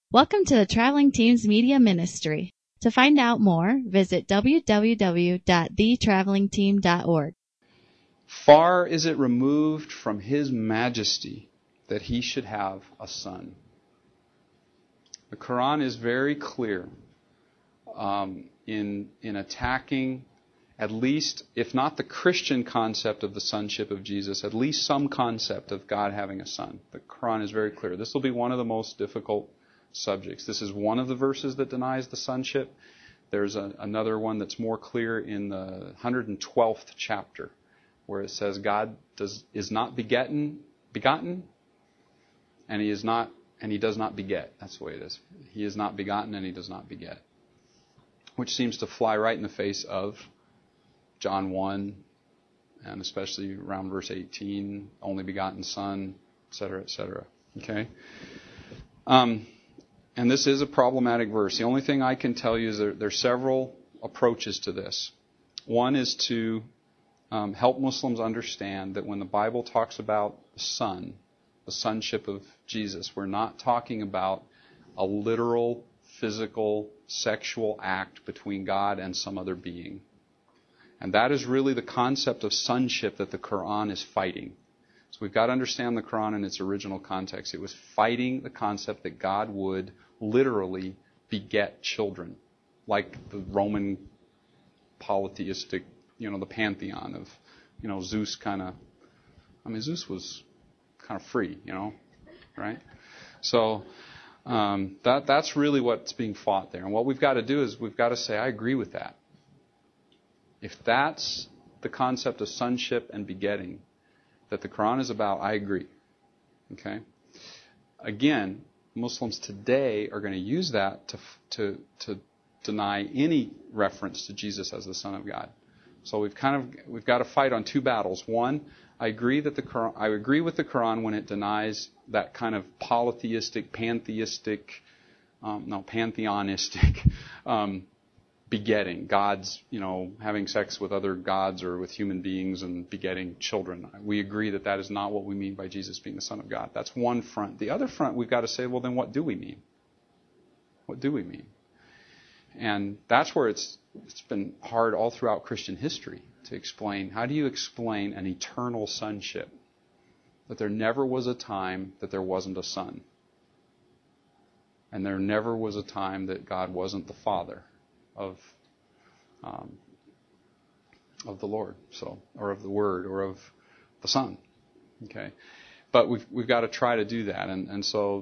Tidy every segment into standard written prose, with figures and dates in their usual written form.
Welcome to the Traveling Teams Media Ministry. To find out more, visit www.thetravelingteam.org. Far is it removed from His majesty that He should have a son. The Quran is very clear in attacking, at least, if not the Christian concept of the sonship of Jesus, at least some concept of God having a son. The Quran is very clear. This will be one of the most difficult subjects. This is one of the verses that denies the sonship. There's another one that's more clear in the 112th chapter, where it says God is not begotten, and He does not beget. That's the way it is. He is not begotten and He does not beget, which seems to fly right in the face of John 1, and especially around verse 18, only begotten Son, etc., etc. Okay? And this is a problematic verse. The only thing I can tell you is there are several approaches to this. One is to help Muslims understand that when the Bible talks about the Son, the sonship of Jesus, we're not talking about a literal, physical, sexual act between God and some other being. And that is really the concept of sonship that the Quran is fighting. So we've got to understand the Quran in its original context. It was fighting the concept that God would literally beget children, like the Roman polytheistic, the pantheon of, Zeus Zeus was kind of free, right? So that's really what's being fought there. And what we've got to do is we've got to say, I agree with that. If that's the concept of sonship and begetting that the Quran is about, I agree. Okay? Again, Muslims today are going to use that to deny any reference to Jesus as the Son of God. So we've got to fight on two battles. One, I agree with the Quran when it denies that kind of polytheistic, pantheonistic begetting. God's, having sex with other gods or with human beings and begetting children. We agree that is not what we mean by Jesus being the Son of God. That's one front. The other front, we've got to say, well, then what do we mean? What do we mean? And that's where it's been hard all throughout Christian history to explain. How do you explain an eternal sonship? That there never was a time that there wasn't a son. And there never was a time that God wasn't the Father of the Lord, or of the Word, or of the Son. Okay, but we've got to try to do that, and so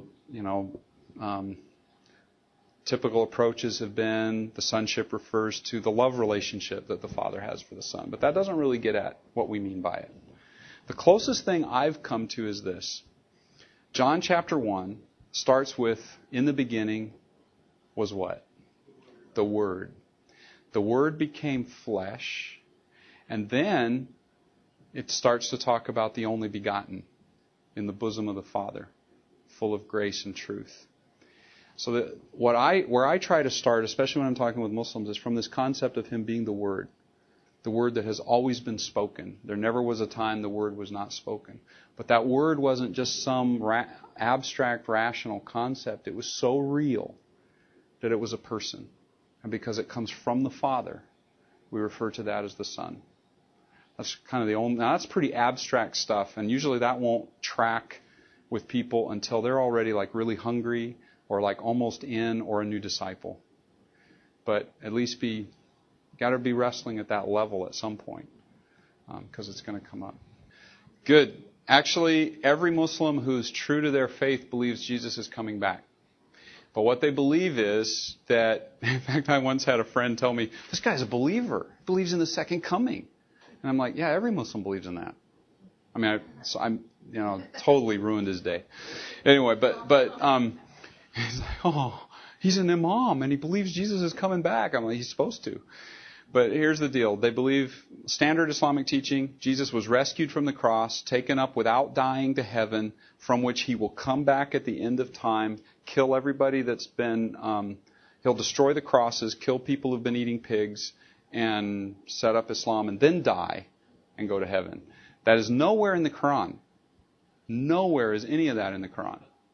typical approaches have been the sonship refers to the love relationship that the Father has for the Son, but that doesn't really get at what we mean by it. The closest thing I've come to is this: John chapter 1 starts with, in the beginning was what? The Word. The Word became flesh, and then it starts to talk about the only begotten in the bosom of the Father, full of grace and truth. So where I try to start, especially when I'm talking with Muslims, is from this concept of Him being the Word that has always been spoken. There never was a time the Word was not spoken. But that Word wasn't just some abstract, rational concept. It was so real that it was a person. And because it comes from the Father, we refer to that as the Son. That's kind of now that's pretty abstract stuff, and usually that won't track with people until they're already really hungry or almost in or a new disciple. But at least got to be wrestling at that level at some point, because it's going to come up. Good. Actually, every Muslim who's true to their faith believes Jesus is coming back. But what they believe is that, in fact, I once had a friend tell me, this guy's a believer. He believes in the second coming. And I'm like, yeah, every Muslim believes in that. I mean, I'm totally ruined his day. Anyway, but he's like, oh, he's an imam and he believes Jesus is coming back. I'm like, he's supposed to. But here's the deal. They believe, standard Islamic teaching, Jesus was rescued from the cross, taken up without dying to heaven, from which He will come back at the end of time, kill everybody that's been, He'll destroy the crosses, kill people who've been eating pigs, and set up Islam, and then die and go to heaven. That is nowhere in the Quran. Nowhere is any of that in the Quran.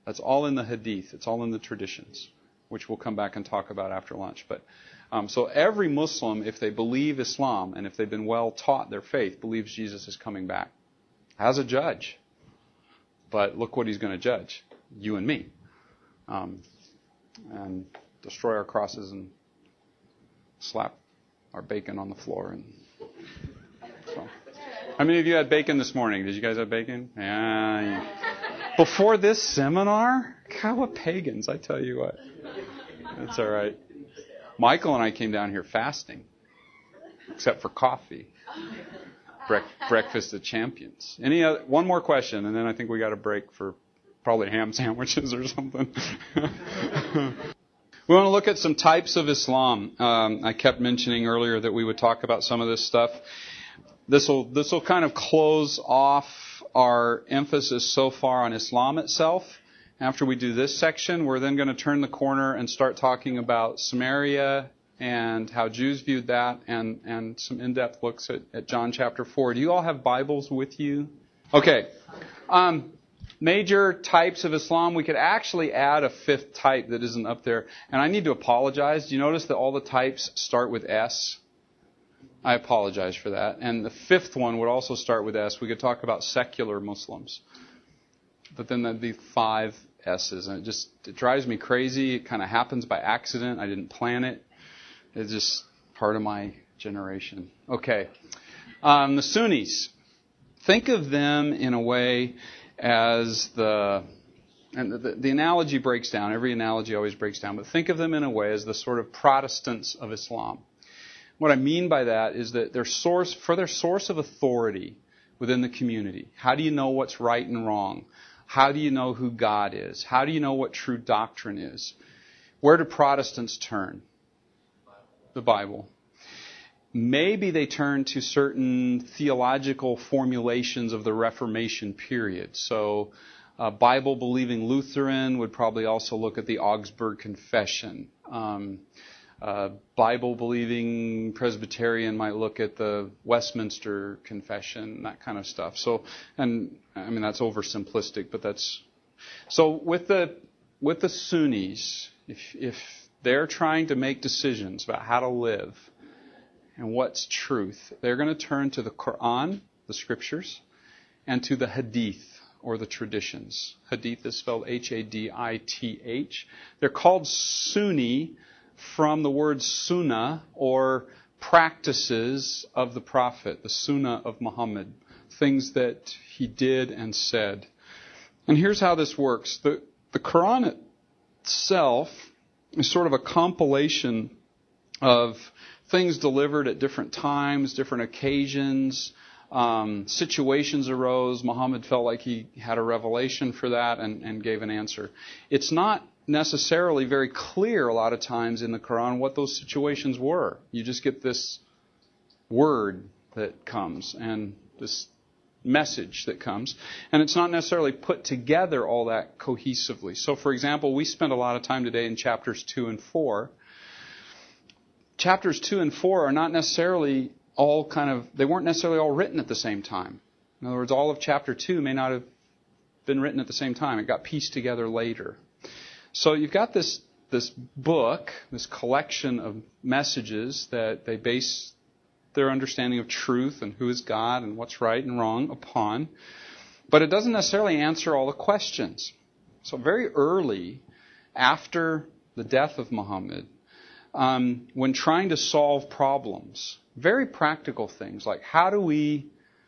That's all in the hadith. It's all in the traditions, which we'll come back and talk about after lunch. But so every Muslim, if they believe Islam and if they've been well taught their faith, believes Jesus is coming back as a judge. But look what he's going to judge, you and me, and destroy our crosses and slap our bacon on the floor. And so, how many of you had bacon this morning? Did you guys have bacon? Yeah. Before this seminar? God, what pagans, I tell you what. That's all right. Michael and I came down here fasting, except for coffee. Breakfast of champions. One more question, and then I think we got a break for probably ham sandwiches or something. We want to look at some types of Islam. I kept mentioning earlier that we would talk about some of this stuff. This will kind of close off our emphasis so far on Islam itself. After we do this section, we're then going to turn the corner and start talking about Samaria and how Jews viewed that, and some in-depth looks at John chapter 4. Do you all have Bibles with you? Okay. Major types of Islam. We could actually add a fifth type that isn't up there. And I need to apologize. Do you notice that all the types start with S? I apologize for that. And the fifth one would also start with S. We could talk about secular Muslims. But then that'd be 5 S's. And it drives me crazy. It kind of happens by accident. I didn't plan it. It's just part of my generation. Okay. The Sunnis. Think of them in a way as the analogy breaks down. Every analogy always breaks down. But think of them in a way as the sort of Protestants of Islam. What I mean by that is that their source of authority within the community. How do you know what's right and wrong? How do you know who God is? How do you know what true doctrine is? Where do Protestants turn? The Bible. Maybe they turn to certain theological formulations of the Reformation period. So a Bible-believing Lutheran would probably also look at the Augsburg Confession. Bible-believing Presbyterian might look at the Westminster Confession, that kind of stuff. So, and I mean that's oversimplistic, but that's so with the Sunnis, if they're trying to make decisions about how to live and what's truth, they're going to turn to the Quran, the scriptures, and to the Hadith, or the traditions. Hadith is spelled Hadith. They're called Sunni from the word sunnah, or practices of the Prophet, the sunnah of Muhammad, things that he did and said. And here's how this works. The Quran itself is sort of a compilation of things delivered at different times, different occasions. Situations arose. Muhammad felt like he had a revelation for that and gave an answer. It's not necessarily very clear a lot of times in the Quran what those situations were. You just get this word that comes and this message that comes, and it's not necessarily put together all that cohesively. So, for example, we spent a lot of time today in chapters 2 and 4. Chapters 2 and 4 are not necessarily they weren't necessarily all written at the same time. In other words, all of chapter 2 may not have been written at the same time. It got pieced together later. So you've got this book, this collection of messages that they base their understanding of truth and who is God and what's right and wrong upon. But it doesn't necessarily answer all the questions. So very early, after the death of Muhammad, when trying to solve problems, very practical things like how do we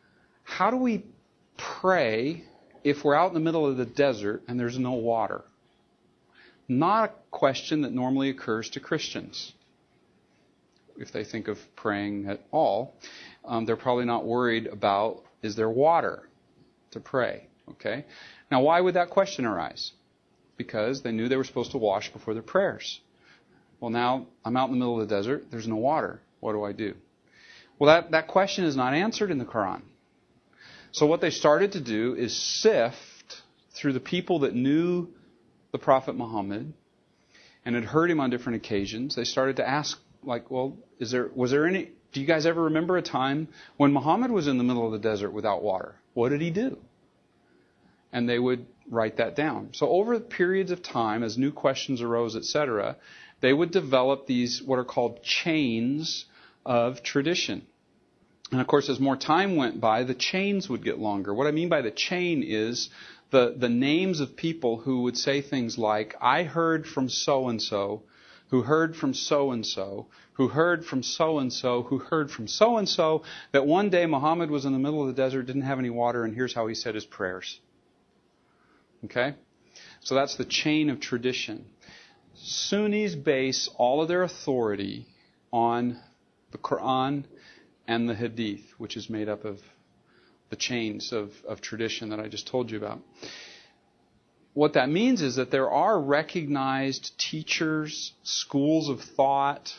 pray if we're out in the middle of the desert and there's no water? Not a question that normally occurs to Christians. If they think of praying at all, they're probably not worried about, is there water to pray? Okay. Now, why would that question arise? Because they knew they were supposed to wash before their prayers. Well, now I'm out in the middle of the desert. There's no water. What do I do? Well, that question is not answered in the Quran. So what they started to do is sift through the people that knew the Prophet Muhammad and had heard him on different occasions. They started to ask, like, well, was there any? Do you guys ever remember a time when Muhammad was in the middle of the desert without water? What did he do? And they would write that down. So over periods of time, as new questions arose, etc., they would develop these what are called chains of tradition. And of course, as more time went by, the chains would get longer. What I mean by the chain is the names of people who would say things like, I heard from so-and-so, who heard from so-and-so, who heard from so-and-so, who heard from so-and-so, that one day Muhammad was in the middle of the desert, didn't have any water, and here's how he said his prayers. Okay? So that's the chain of tradition. Sunnis base all of their authority on the Quran and the Hadith, which is made up of the chains of tradition that I just told you about. What that means is that there are recognized teachers, schools of thought,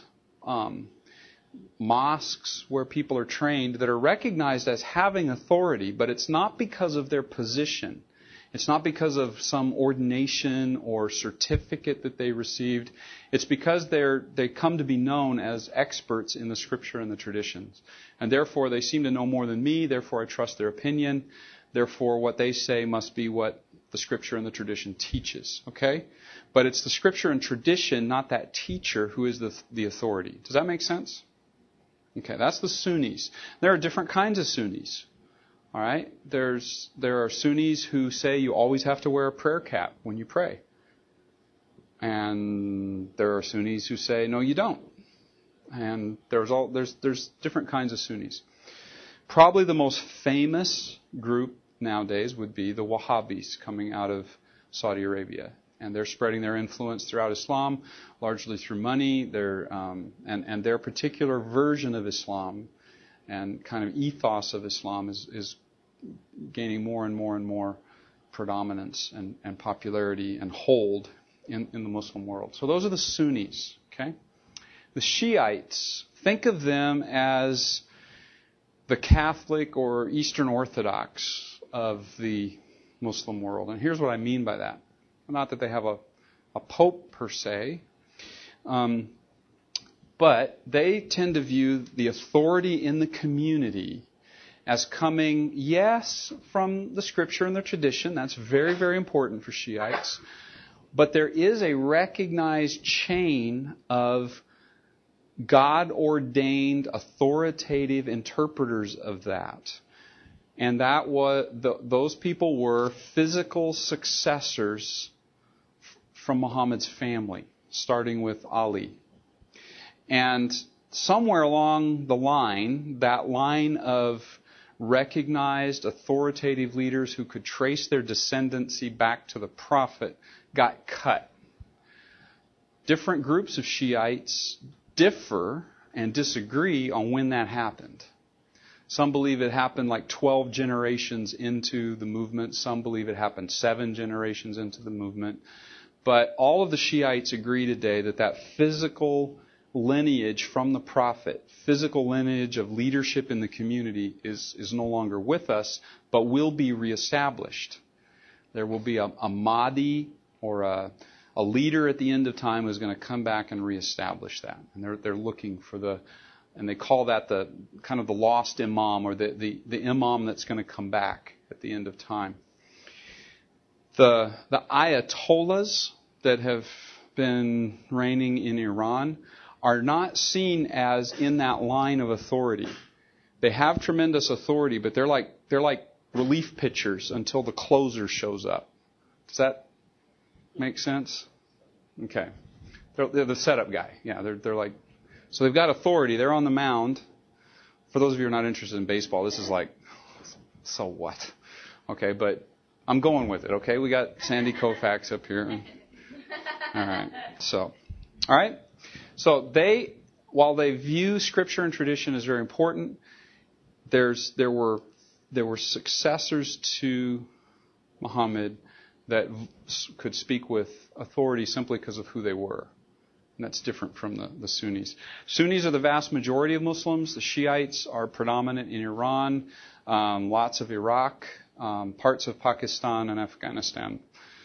mosques where people are trained that are recognized as having authority, but it's not because of their position. It's not because of some ordination or certificate that they received. It's because they come to be known as experts in the Scripture and the traditions. And therefore, they seem to know more than me. Therefore, I trust their opinion. Therefore, what they say must be what the Scripture and the tradition teaches. Okay? But it's the Scripture and tradition, not that teacher, who is the authority. Does that make sense? Okay, that's the Sunnis. There are different kinds of Sunnis. All right? There are Sunnis who say you always have to wear a prayer cap when you pray. And there are Sunnis who say, no, you don't. And there's different kinds of Sunnis. Probably the most famous group nowadays would be the Wahhabis coming out of Saudi Arabia. And they're spreading their influence throughout Islam, largely through money. And their particular version of Islam and kind of ethos of Islam is gaining more and more and more predominance and popularity and hold in the Muslim world. So those are the Sunnis. Okay? The Shiites, think of them as the Catholic or Eastern Orthodox of the Muslim world. And here's what I mean by that. Not that they have a pope per se, but they tend to view the authority in the community as coming, yes, from the Scripture and the tradition. That's very, very important for Shiites. But there is a recognized chain of God-ordained, authoritative interpreters of that. And that was those people were physical successors from Muhammad's family, starting with Ali. And somewhere along the line, that line of recognized authoritative leaders who could trace their descendancy back to the Prophet got cut. Different groups of Shiites differ and disagree on when that happened. Some believe it happened like 12 generations into the movement. Some believe it happened 7 generations into the movement. But all of the Shiites agree today that physical lineage from the Prophet, physical lineage of leadership in the community is no longer with us, but will be reestablished. There will be a Mahdi or a leader at the end of time who's going to come back and reestablish that. And they're looking for and they call that the kind of the lost imam, or the imam that's going to come back at the end of time. The ayatollahs that have been reigning in Iran are not seen as in that line of authority. They have tremendous authority, but they're like relief pitchers until the closer shows up. Does that make sense? Okay. They're the setup guy. Yeah, they're like, so they've got authority. They're on the mound. For those of you who are not interested in baseball, this is like, so what? Okay, but I'm going with it, okay? We got Sandy Koufax up here. All right. So while they view Scripture and tradition as very important, there were successors to Muhammad that could speak with authority simply because of who they were. And that's different from the Sunnis. Sunnis are the vast majority of Muslims. The Shiites are predominant in Iran, lots of Iraq, parts of Pakistan and Afghanistan.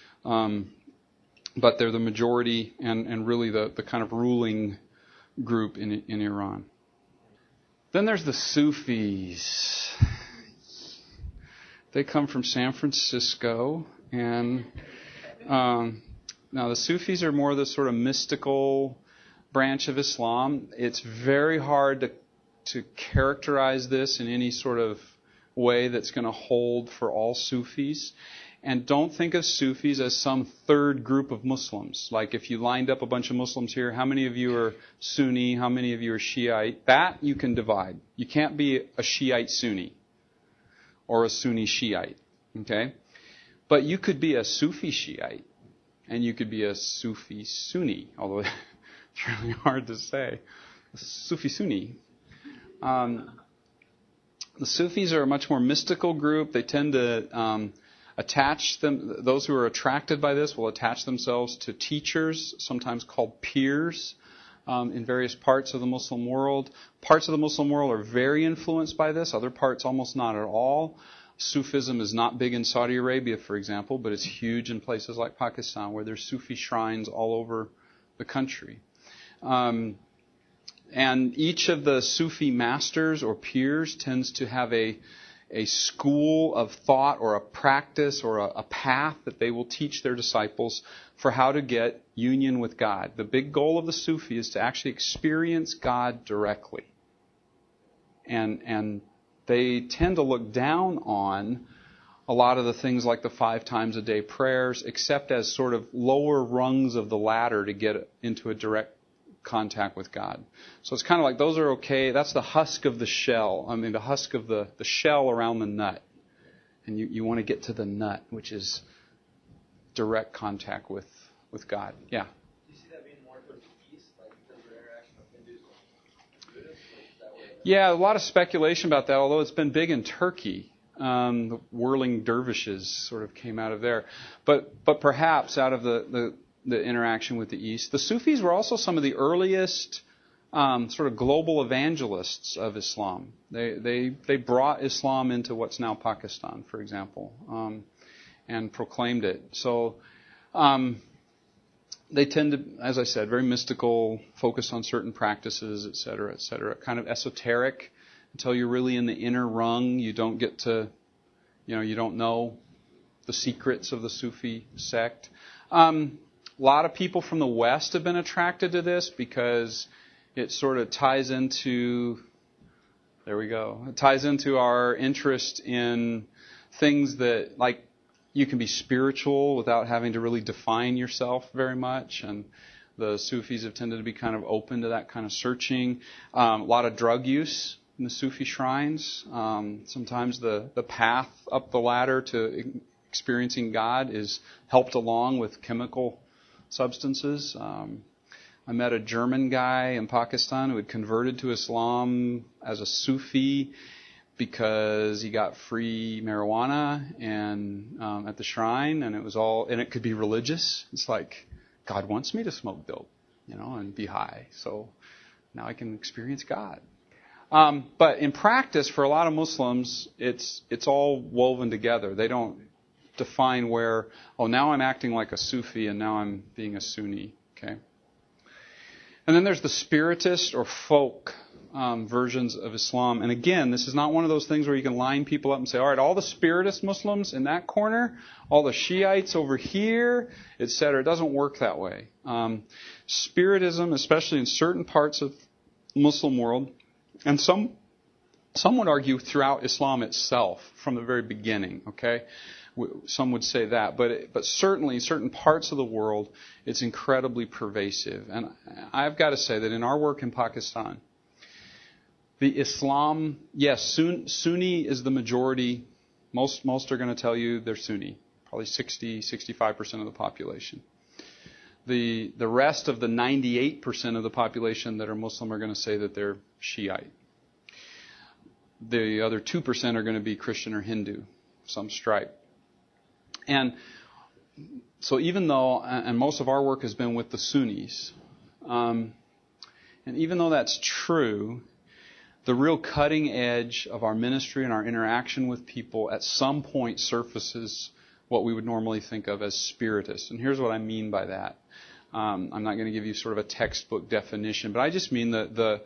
But they're the majority and really the kind of ruling group in Iran. Then there's the Sufis. They come from San Francisco, And now the Sufis are more the sort of mystical branch of Islam. It's very hard to characterize this in any sort of way that's going to hold for all Sufis. And don't think of Sufis as some third group of Muslims. Like if you lined up a bunch of Muslims here, how many of you are Sunni? How many of you are Shiite? That you can divide. You can't be a Shiite Sunni or a Sunni Shiite. Okay? But you could be a Sufi Shiite and you could be a Sufi Sunni, although it's really hard to say. Sufi Sunni. The Sufis are a much more mystical group. They tend to those who are attracted by this will attach themselves to teachers, sometimes called peers, in various parts of the Muslim world. Parts of the Muslim world are very influenced by this, other parts almost not at all. Sufism is not big in Saudi Arabia, for example, but it's huge in places like Pakistan, where there's Sufi shrines all over the country. And each of the Sufi masters or peers tends to have a school of thought or a practice or a path that they will teach their disciples for how to get union with God. The big goal of the Sufi is to actually experience God directly. And they tend to look down on a lot of the things like the 5 times a day prayers, except as sort of lower rungs of the ladder to get into a direct contact with God. So it's kind of like those are okay. That's the husk of the shell. I mean, the husk of the shell around the nut. And you want to get to the nut, which is direct contact with God. Yeah. Do you see that being more towards the east, like because of the interaction of Hindus and Buddhists? Yeah, a lot of speculation about that, although it's been big in Turkey. The whirling dervishes sort of came out of there. But perhaps out of the interaction with the East. The Sufis were also some of the earliest sort of global evangelists of Islam. They brought Islam into what's now Pakistan, for example, and proclaimed it. So they tend to, as I said, very mystical, focus on certain practices, et cetera, kind of esoteric. Until you're really in the inner rung, you don't get to, you don't know the secrets of the Sufi sect. A lot of people from the West have been attracted to this because it sort of ties into, it ties into our interest in things that, like, you can be spiritual without having to really define yourself very much. And the Sufis have tended to be kind of open to that kind of searching. A lot of drug use in the Sufi shrines. Sometimes the path up the ladder to experiencing God is helped along with chemical substances. I met a German guy in Pakistan who had converted to Islam as a Sufi because he got free marijuana and at the shrine, and it could be religious. It's like, God wants me to smoke dope, and be high, so now I can experience God. But in practice, for a lot of Muslims, it's all woven together. They don't define where, now I'm acting like a Sufi and now I'm being a Sunni. Okay. And then there's the spiritist or folk versions of Islam. And again, this is not one of those things where you can line people up and say, all right, all the spiritist Muslims in that corner, all the Shiites over here, etc. It doesn't work that way. Spiritism, especially in certain parts of the Muslim world, and some would argue throughout Islam itself from the very beginning, okay? Some would say that, but certainly in certain parts of the world, it's incredibly pervasive. And I've got to say that in our work in Pakistan, the Islam, yes, Sunni is the majority. Most are going to tell you they're Sunni, probably 65% of the population. The rest of the 98% of the population that are Muslim are going to say that they're Shiite. The other 2% are going to be Christian or Hindu, some stripe. And so even though, and most of our work has been with the Sunnis, and even though that's true, the real cutting edge of our ministry and our interaction with people at some point surfaces what we would normally think of as spiritists. And here's what I mean by that. I'm not going to give you sort of a textbook definition, but I just mean the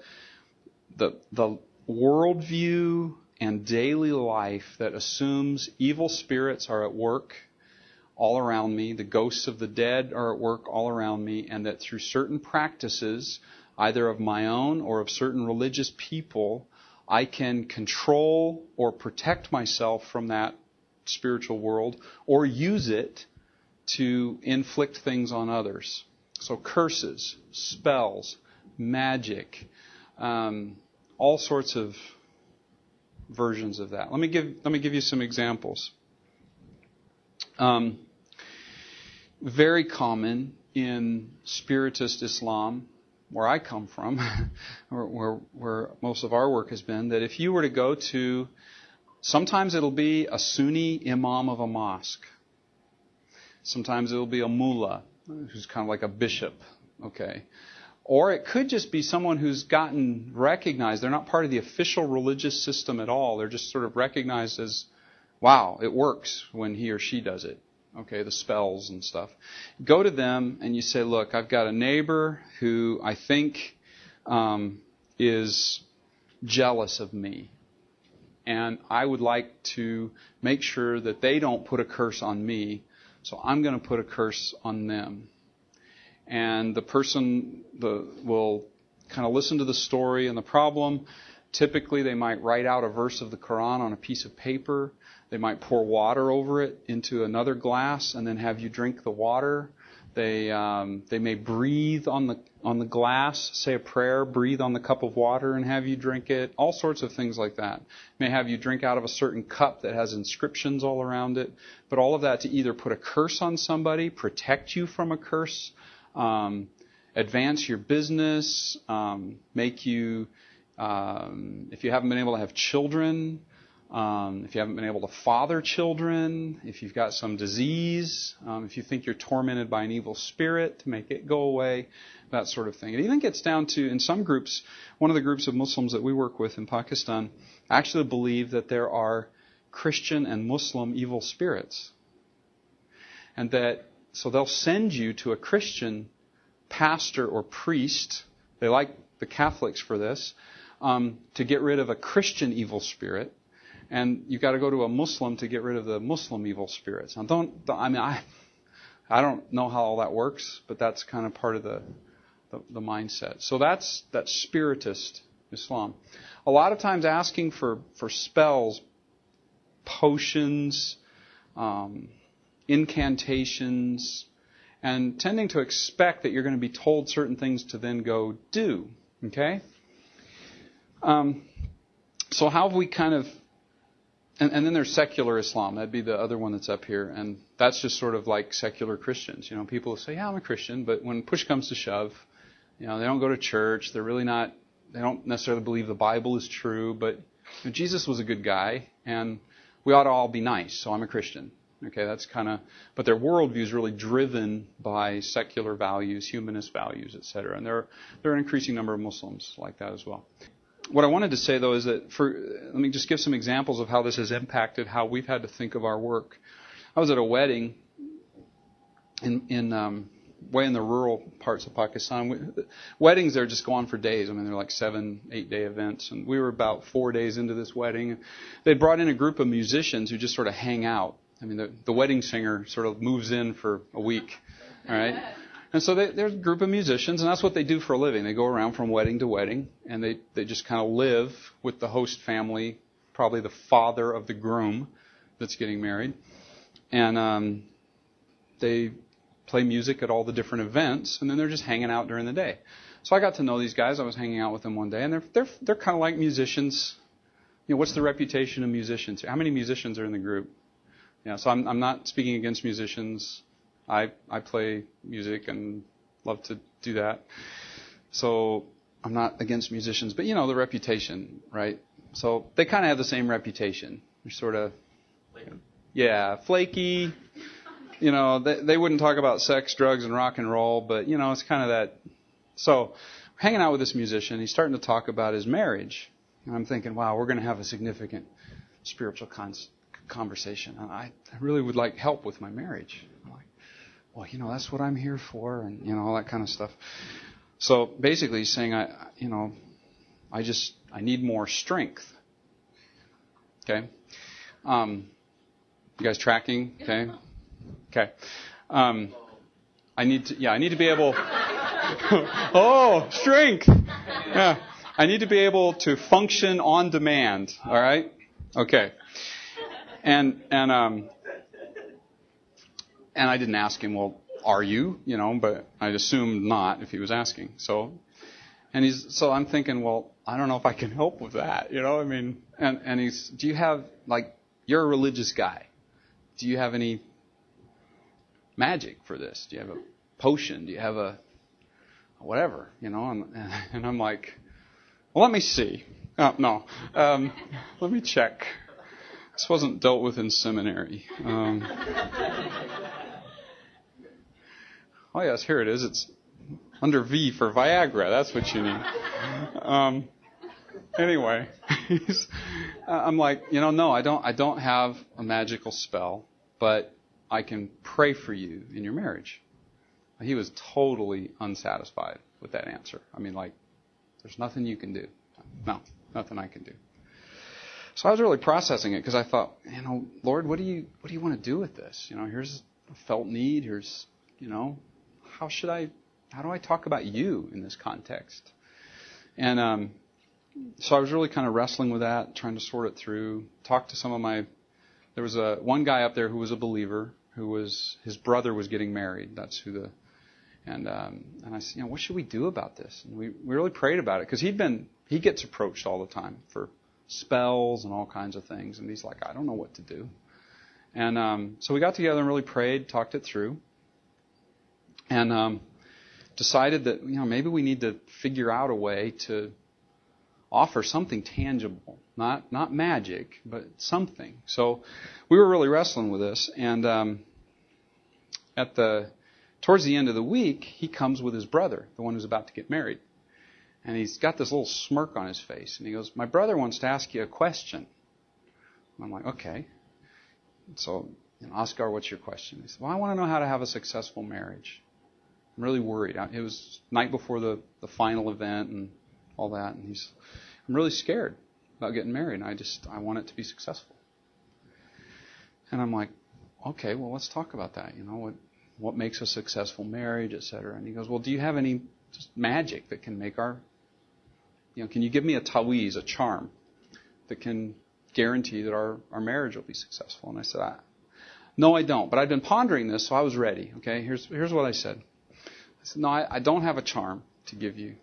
worldview and daily life that assumes evil spirits are at work all around me. The ghosts of the dead are at work all around me, and that through certain practices, either of my own or of certain religious people, I can control or protect myself from that spiritual world or use it to inflict things on others. So curses, spells, magic, all sorts of versions of that. Let me give you some examples. Very common in Spiritist Islam, where I come from, where most of our work has been, that if you were to go to, sometimes it'll be a Sunni imam of a mosque. Sometimes it'll be a mullah, who's kind of like a bishop, okay? Or it could just be someone who's gotten recognized. They're not part of the official religious system at all. They're just sort of recognized as, wow, it works when he or she does it. Okay, the spells and stuff. Go to them and you say, look, I've got a neighbor who I think is jealous of me. And I would like to make sure that they don't put a curse on me. So I'm going to put a curse on them. And the person will kind of listen to the story and the problem. Typically, they might write out a verse of the Quran on a piece of paper. They might pour water over it into another glass and then have you drink the water. They may breathe on the glass, say a prayer, breathe on the cup of water and have you drink it. All sorts of things like that. May have you drink out of a certain cup that has inscriptions all around it. But all of that to either put a curse on somebody, protect you from a curse, advance your business, make you, if you haven't been able to have children, if you haven't been able to father children, if you've got some disease, if you think you're tormented by an evil spirit, to make it go away, that sort of thing. It even gets down to, in some groups, one of the groups of Muslims that we work with in Pakistan actually believe that there are Christian and Muslim evil spirits. And that, so they'll send you to a Christian pastor or priest, they like the Catholics for this, to get rid of a Christian evil spirit. And you've got to go to a Muslim to get rid of the Muslim evil spirits. Now, I don't know how all that works, but that's kind of part of the mindset. So that's Spiritist Islam. A lot of times asking for spells, potions, incantations, and tending to expect that you're going to be told certain things to then go do. Okay? So how have we kind of... And then there's secular Islam. That'd be the other one that's up here. And that's just sort of like secular Christians. You know, people say, yeah, I'm a Christian. But when push comes to shove, you know, they don't go to church. They're really not... They don't necessarily believe the Bible is true. But you know, Jesus was a good guy. And we ought to all be nice. So I'm a Christian. Okay, that's kind of... But their worldview is really driven by secular values, humanist values, etc. And there are an increasing number of Muslims like that as well. What I wanted to say, though, is that let me just give some examples of how this has impacted how we've had to think of our work. I was at a wedding way in the rural parts of Pakistan. Weddings there just go on for days. I mean, they're like 7-8 day events. And we were about 4 days into this wedding. They brought in a group of musicians who just sort of hang out. I mean, the wedding singer sort of moves in for a week. All right? And so there's a group of musicians, and that's what they do for a living. They go around from wedding to wedding, and they just kind of live with the host family, probably the father of the groom that's getting married. And they play music at all the different events, and then they're just hanging out during the day. So I got to know these guys. I was hanging out with them one day, and they're kind of like musicians. You know, what's the reputation of musicians? How many musicians are in the group? Yeah, so I'm not speaking against musicians. I play music and love to do that. So I'm not against musicians, but you know the reputation, right? So they kind of have the same reputation. They're sort of, flaky. You know, they wouldn't talk about sex, drugs, and rock and roll, but you know, it's kind of that. So hanging out with this musician, he's starting to talk about his marriage. And I'm thinking, wow, we're going to have a significant spiritual conversation. And I really would like help with my marriage. I'm like, well, you know, that's what I'm here for, and you know, all that kind of stuff. So basically, he's saying, I need more strength. Okay, you guys tracking? Okay, Okay. I need to be able. Oh, strength. Yeah. I need to be able to function on demand. All right. Okay. And I didn't ask him, well, are you? But I'd assumed not if he was asking. So I'm thinking, well, I don't know if I can help with that. And he's, do you have, you're a religious guy. Do you have any magic for this? Do you have a potion? Do you have a whatever? And I'm like, well, let me see. Oh, no. Let me check. This wasn't dealt with in seminary. Oh, yes, here it is. It's under V for Viagra. That's what you need. Anyway, I'm like, no, I don't have a magical spell, but I can pray for you in your marriage. He was totally unsatisfied with that answer. There's nothing you can do. No, nothing I can do. So I was really processing it because I thought, Lord, what do you want to do with this? Here's a felt need. Here's, how do I talk about you in this context? And so I was really kind of wrestling with that, trying to sort it through. Talked to there was one guy up there who was a believer, his brother was getting married. That's who and I said, what should we do about this? And we really prayed about it because he gets approached all the time for spells and all kinds of things. And he's like, I don't know what to do. And so we got together and really prayed, talked it through, and decided that maybe we need to figure out a way to offer something tangible, not magic, but something. So we were really wrestling with this, and towards the end of the week, he comes with his brother, the one who's about to get married. And he's got this little smirk on his face. And he goes, my brother wants to ask you a question. And I'm like, okay. So, Oscar, what's your question? He said, well, I want to know how to have a successful marriage. I'm really worried. It was night before the final event and all that. And I'm really scared about getting married. And I want it to be successful. And I'm like, okay, well, let's talk about that. What makes a successful marriage, et cetera. And he goes, well, do you have any just magic that can make can you give me a tawiz, a charm, that can guarantee that our marriage will be successful? And I said, no, I don't. But I've been pondering this, so I was ready. Okay, here's what I said. I said, no, I don't have a charm to give you.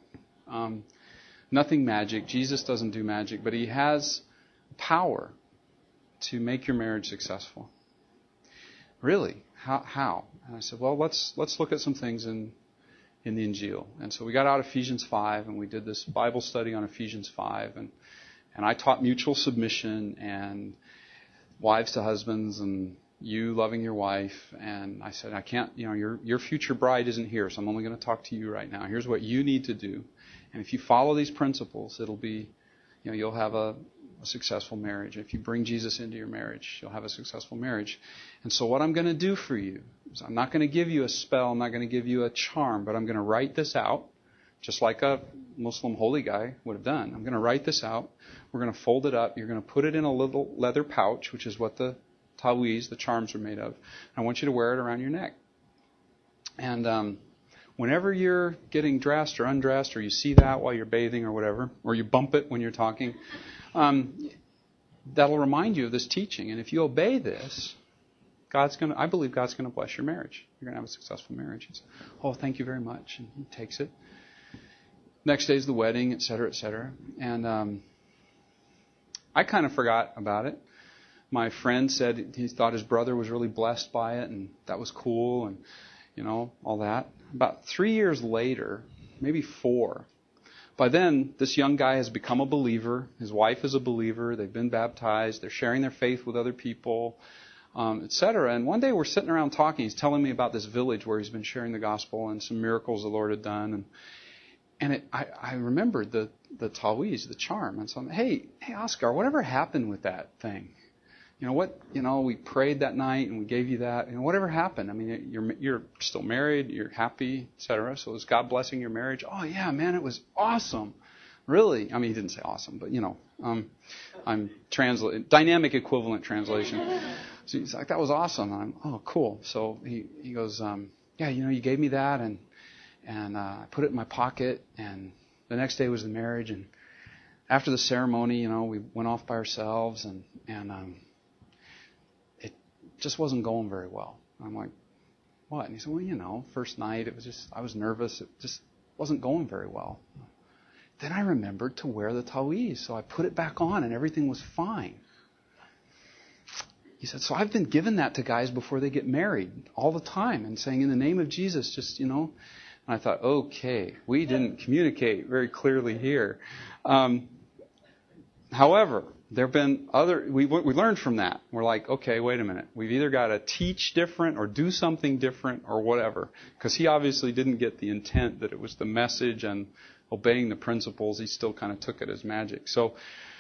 Nothing magic. Jesus doesn't do magic, but he has power to make your marriage successful. Really? How? And I said, well, let's look at some things in the Injil. And so we got out Ephesians 5, and we did this Bible study on Ephesians 5, and I taught mutual submission and wives to husbands and you loving your wife. And I said, I can't, your future bride isn't here, so I'm only going to talk to you right now. Here's what you need to do. And if you follow these principles, it'll be, you'll have a successful marriage. If you bring Jesus into your marriage, you'll have a successful marriage. And so what I'm going to do for you is I'm not going to give you a spell, I'm not going to give you a charm, but I'm going to write this out, just like a Muslim holy guy would have done. I'm going to write this out. We're going to fold it up. You're going to put it in a little leather pouch, which is what the tawiz, the charms, are made of. I want you to wear it around your neck. And whenever you're getting dressed or undressed, or you see that while you're bathing or whatever, or you bump it when you're talking, that'll remind you of this teaching. And if you obey this, I believe God's going to bless your marriage. You're going to have a successful marriage. He says, oh, thank you very much. And he takes it. Next day's the wedding, et cetera, et cetera. And I kind of forgot about it. My friend said he thought his brother was really blessed by it, and that was cool, and all that. About 3 years later, maybe 4, by then, this young guy has become a believer. His wife is a believer. They've been baptized. They're sharing their faith with other people, etc. And one day we're sitting around talking. He's telling me about this village where he's been sharing the gospel and some miracles the Lord had done. And I remembered the tawiz, the charm. And so I'm, hey, Oscar, whatever happened with that thing? We prayed that night and we gave you that. Whatever happened? I mean, you're still married, you're happy, etc. So is God blessing your marriage? Oh yeah, man, it was awesome. Really? I mean, he didn't say awesome, but I'm translating dynamic equivalent translation. So he's like, that was awesome. I'm, oh, cool. So he goes, yeah, you gave me that, and I put it in my pocket, and the next day was the marriage, and after the ceremony, we went off by ourselves, and it just wasn't going very well. I'm like, what? And he said, well, first night, it was just, I was nervous. It just wasn't going very well. Then I remembered to wear the tawiz, so I put it back on, and everything was fine. He said, so I've been giving that to guys before they get married all the time and saying, in the name of Jesus, just, And I thought, okay, we didn't communicate very clearly here. However, there have been we learned from that. We're like, okay, wait a minute. We've either got to teach different or do something different or whatever. Because he obviously didn't get the intent that it was the message and obeying the principles. He still kind of took it as magic. So,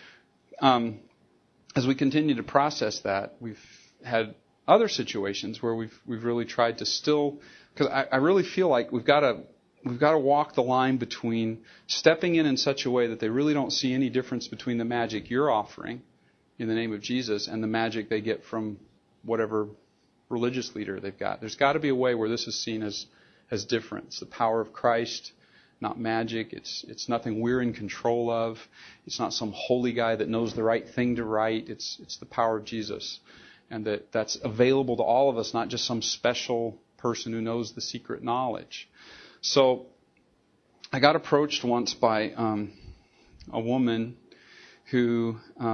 as we continue to process that, we've had other situations where we've really tried to still, because I really feel like we've got to walk the line between stepping in such a way that they really don't see any difference between the magic you're offering in the name of Jesus and the magic they get from whatever religious leader they've got. There's got to be a way where this is seen as different. It's the power of Christ, not magic. It's nothing we're in control of. It's not some holy guy that knows the right thing to write. It's the power of Jesus. And that's available to all of us, not just some special person who knows the secret knowledge. So I got approached once by a woman who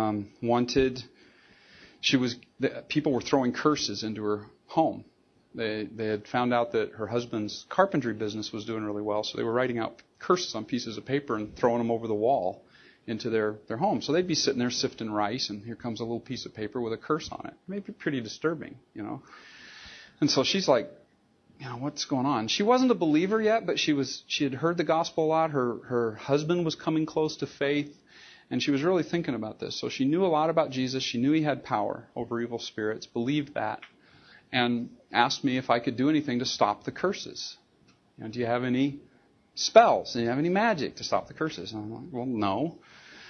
people were throwing curses into her home. They had found out that her husband's carpentry business was doing really well, so they were writing out curses on pieces of paper and throwing them over the wall into their home. So they'd be sitting there sifting rice, and here comes a little piece of paper with a curse on it. It may be pretty disturbing, And so she's like, what's going on? She wasn't a believer yet, but she had heard the gospel a lot. Her husband was coming close to faith, and she was really thinking about this. So she knew a lot about Jesus. She knew he had power over evil spirits, believed that, and asked me if I could do anything to stop the curses. Do you have any spells? Do you have any magic to stop the curses? And I'm like, well, no,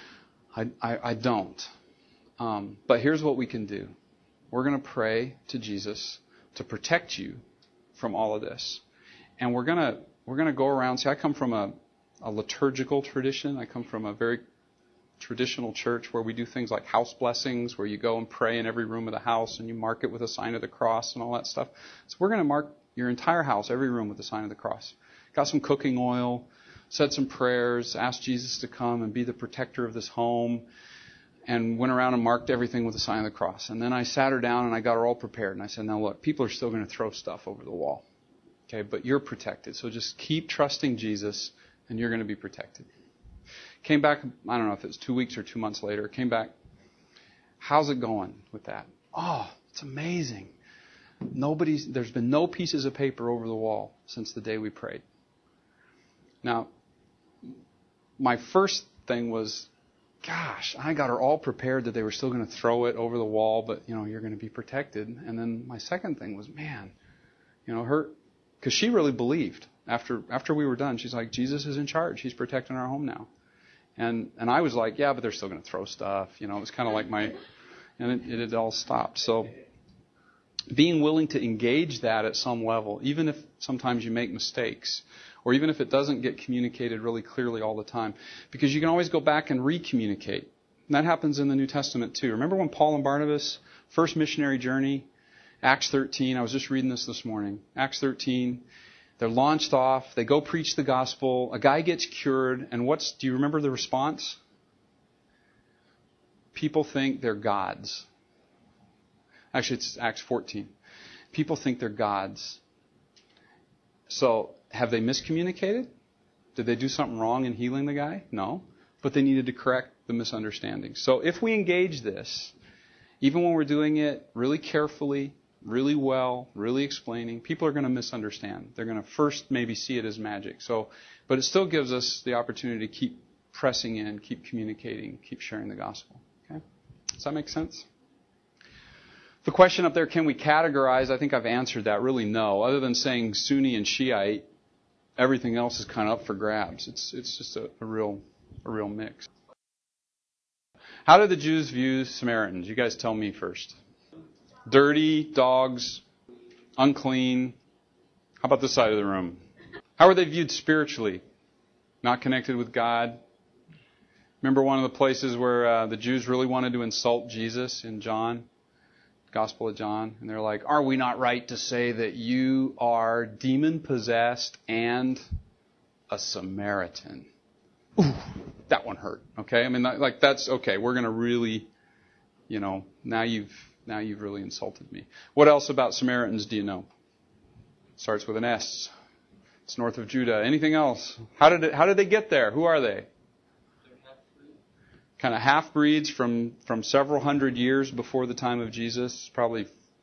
I don't. But here's what we can do. We're going to pray to Jesus to protect you from all of this. And we're going to go around. See, I come from a liturgical tradition. I come from a very traditional church where we do things like house blessings, where you go and pray in every room of the house and you mark it with a sign of the cross and all that stuff. So we're going to mark your entire house, every room, with the sign of the cross. Got some cooking oil, said some prayers, asked Jesus to come and be the protector of this home, and went around and marked everything with the sign of the cross. And then I sat her down and I got her all prepared. And I said, now look, people are still going to throw stuff over the wall. Okay, but you're protected. So just keep trusting Jesus and you're going to be protected. Came back, I don't know if it was 2 weeks or 2 months later, came back. How's it going with that? Oh, it's amazing. There's been no pieces of paper over the wall since the day we prayed. Now, my first thing was, gosh, I got her all prepared that they were still going to throw it over the wall, but, you're going to be protected. And then my second thing was, man, because she really believed. After we were done, she's like, Jesus is in charge. He's protecting our home now. And I was like, yeah, but they're still going to throw stuff. It was kind of like and it had all stopped. So being willing to engage that at some level, even if sometimes you make mistakes, or even if it doesn't get communicated really clearly all the time, because you can always go back and re-communicate. And that happens in the New Testament too. Remember when Paul and Barnabas, first missionary journey, Acts 13, I was just reading this morning, Acts 13, they're launched off, they go preach the gospel, a guy gets cured, and do you remember the response? People think they're gods. Actually, it's Acts 14. People think they're gods. So, have they miscommunicated? Did they do something wrong in healing the guy? No. But they needed to correct the misunderstanding. So if we engage this, even when we're doing it really carefully, really well, really explaining, people are going to misunderstand. They're going to first maybe see it as magic. But it still gives us the opportunity to keep pressing in, keep communicating, keep sharing the gospel. Okay? Does that make sense? The question up there, can we categorize? I think I've answered that. Really, no. Other than saying Sunni and Shiite, everything else is kind of up for grabs. It's just a real mix. How did the Jews view Samaritans? You guys tell me first. Dirty, dogs, unclean. How about this side of the room? How are they viewed spiritually? Not connected with God. Remember one of the places where the Jews really wanted to insult Jesus in John, Gospel of John? And they're like, are we not right to say that you are demon-possessed and a Samaritan? Ooh, that one hurt. Okay, I mean, like that's okay. We're going to really, now you've really insulted me. What else about Samaritans do you know? Starts with an S. It's north of Judah. Anything else? How did they get there? Who are they? Kind of half-breeds from several hundred years before the time of Jesus, probably